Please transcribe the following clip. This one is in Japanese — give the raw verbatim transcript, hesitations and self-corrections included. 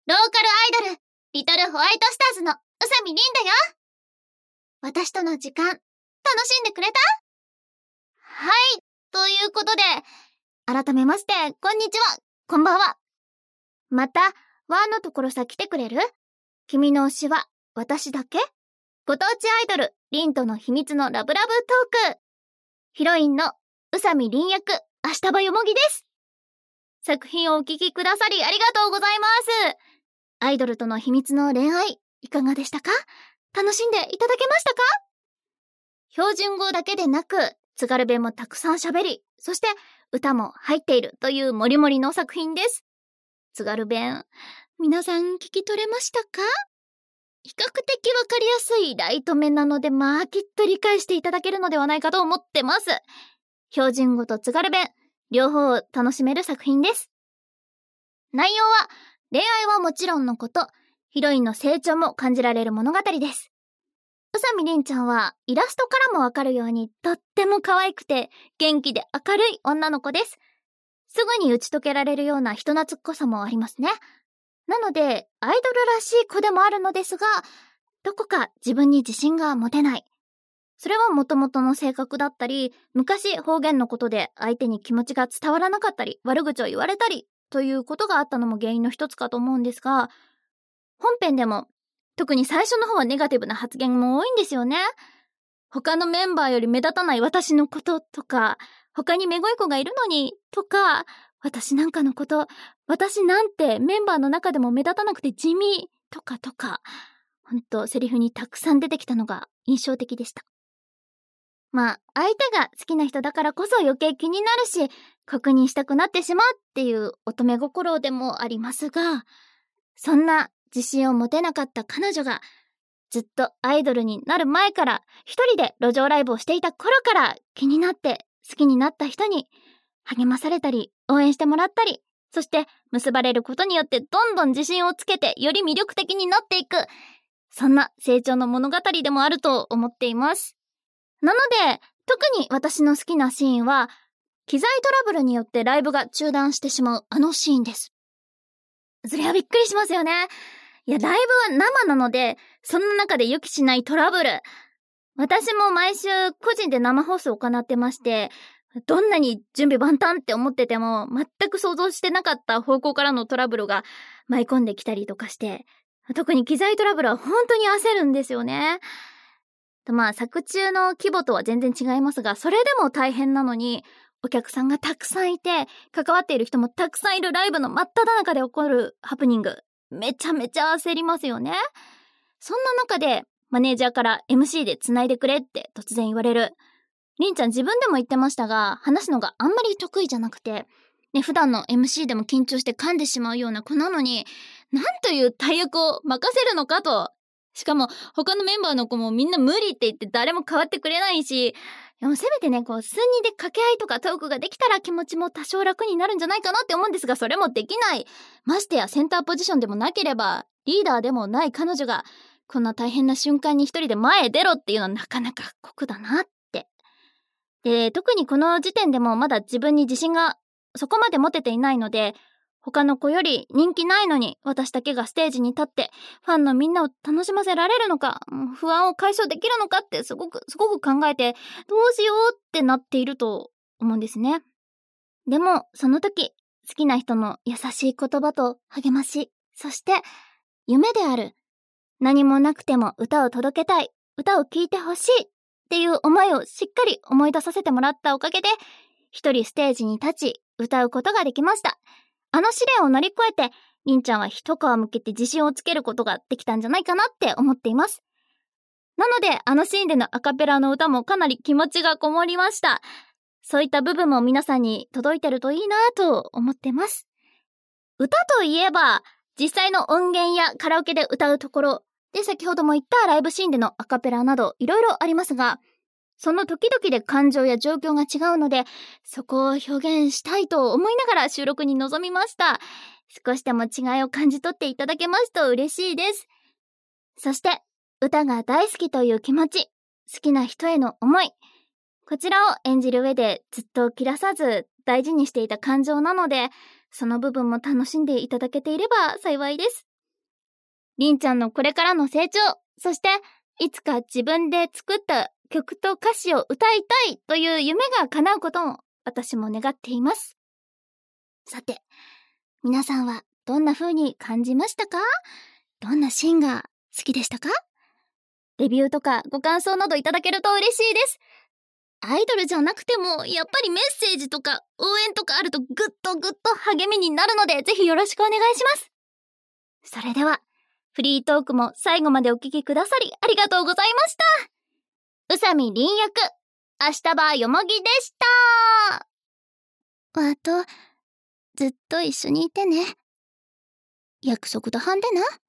ローカルアイドル、リトルホワイトスターズの宇佐美凛だよ。私との時間、楽しんでくれた？はい、ということで、改めまして、こんにちは、こんばんは。また、ワーのところさ来てくれる？君の推しは、私だけ？ご当地アイドル、リンとの秘密のラブラブトーク。ヒロインの宇佐美凛役、明日葉よもぎです。作品をお聴きくださりありがとうございます。アイドルとの秘密の恋愛、いかがでしたか？楽しんでいただけましたか？標準語だけでなく、津軽弁もたくさん喋り、そして歌も入っているというモリモリの作品です。津軽弁、皆さん聞き取れましたか？比較的わかりやすいライト目なので、まあきっと理解していただけるのではないかと思ってます。標準語と津軽弁、両方を楽しめる作品です。内容は、恋愛はもちろんのこと、ヒロインの成長も感じられる物語です。宇佐美凛ちゃんはイラストからもわかるようにとっても可愛くて元気で明るい女の子です。すぐに打ち解けられるような人懐っこさもありますね。なので、アイドルらしい子でもあるのですが、どこか自分に自信が持てない。それは元々の性格だったり、昔方言のことで相手に気持ちが伝わらなかったり、悪口を言われたり、ということがあったのも原因の一つかと思うんですが、本編でも、特に最初の方はネガティブな発言も多いんですよね。他のメンバーより目立たない私のこととか、他にめごい子がいるのにとか、私なんかのこと、私なんてメンバーの中でも目立たなくて地味とかとか、ほんとセリフにたくさん出てきたのが印象的でした。まあ、相手が好きな人だからこそ余計気になるし、確認したくなってしまうっていう乙女心でもありますが、そんな自信を持てなかった彼女が、ずっとアイドルになる前から、一人で路上ライブをしていた頃から気になって好きになった人に励まされたり、応援してもらったり、そして結ばれることによってどんどん自信をつけてより魅力的になっていく、そんな成長の物語でもあると思っています。なので、特に私の好きなシーンは、機材トラブルによってライブが中断してしまうあのシーンです。それはびっくりしますよね。いや、ライブは生なので、その中で予期しないトラブル。私も毎週個人で生放送を行ってまして、どんなに準備万端って思ってても、全く想像してなかった方向からのトラブルが舞い込んできたりとかして、特に機材トラブルは本当に焦るんですよね。まあ、作中の規模とは全然違いますが、それでも大変なのに、お客さんがたくさんいて、関わっている人もたくさんいるライブの真っ只中で起こるハプニング、めちゃめちゃ焦りますよね。そんな中で、マネージャーから エムシー で繋いでくれって突然言われる。りんちゃん自分でも言ってましたが、話すのがあんまり得意じゃなくて、ね、普段の エムシー でも緊張して噛んでしまうような子なのに、なんという大役を任せるのかと。しかも他のメンバーの子もみんな無理って言って誰も変わってくれないし、でもせめてね、こう数人で掛け合いとかトークができたら気持ちも多少楽になるんじゃないかなって思うんですが、それもできない。ましてやセンターポジションでもなければ、リーダーでもない彼女が、こんな大変な瞬間に一人で前へ出ろっていうのはなかなか酷だなって。で、特にこの時点でもまだ自分に自信がそこまで持てていないので、他の子より人気ないのに私だけがステージに立ってファンのみんなを楽しませられるのか、不安を解消できるのかってすごくすごく考えて、どうしようってなっていると思うんですね。でもその時、好きな人の優しい言葉と励まし、そして夢である、何もなくても歌を届けたい、歌を聴いてほしいっていう思いをしっかり思い出させてもらったおかげで、一人ステージに立ち歌うことができました。あの試練を乗り越えて、りんちゃんは一皮向けて自信をつけることができたんじゃないかなって思っています。なので、あのシーンでのアカペラの歌もかなり気持ちがこもりました。そういった部分も皆さんに届いてるといいなと思ってます。歌といえば、実際の音源やカラオケで歌うところ、で先ほども言ったライブシーンでのアカペラなどいろいろありますが、その時々で感情や状況が違うので、そこを表現したいと思いながら収録に臨みました。少しでも違いを感じ取っていただけますと嬉しいです。そして、歌が大好きという気持ち、好きな人への思い、こちらを演じる上でずっと切らさず大事にしていた感情なので、その部分も楽しんでいただけていれば幸いです。 りんちゃんのこれからの成長、そしていつか自分で作った曲と歌詞を歌いたいという夢が叶うことも私も願っています。さて、皆さんはどんな風に感じましたか？どんなシーンが好きでしたか？レビューとかご感想などいただけると嬉しいです。アイドルじゃなくてもやっぱりメッセージとか応援とかあるとぐっとぐっと励みになるので、ぜひよろしくお願いします。それではフリートークも最後までお聞きくださりありがとうございました。宇佐美凛役、明日場よもぎでした。わとずっと一緒にいてね。約束とはんでな。